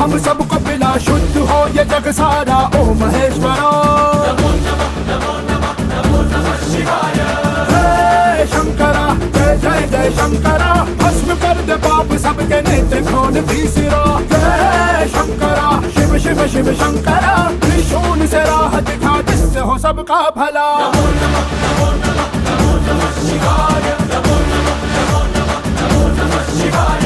हम सबको मिला शुद्ध हो ये जग सारा। ओ महेश्वरा हे शंकरा जय जय जय शंकरा, भस्म कर दे पाप सबके नेत्र खोल तीसरा। जय शंकरा शिव शिव शिव शंकरा, त्रिशूल से राह दिखा जिससे हो सबका भला। नमो नमः नमो नमः नमो नमः शिवाय, नमो नमः नमो नमः नमो नमः शिवाय।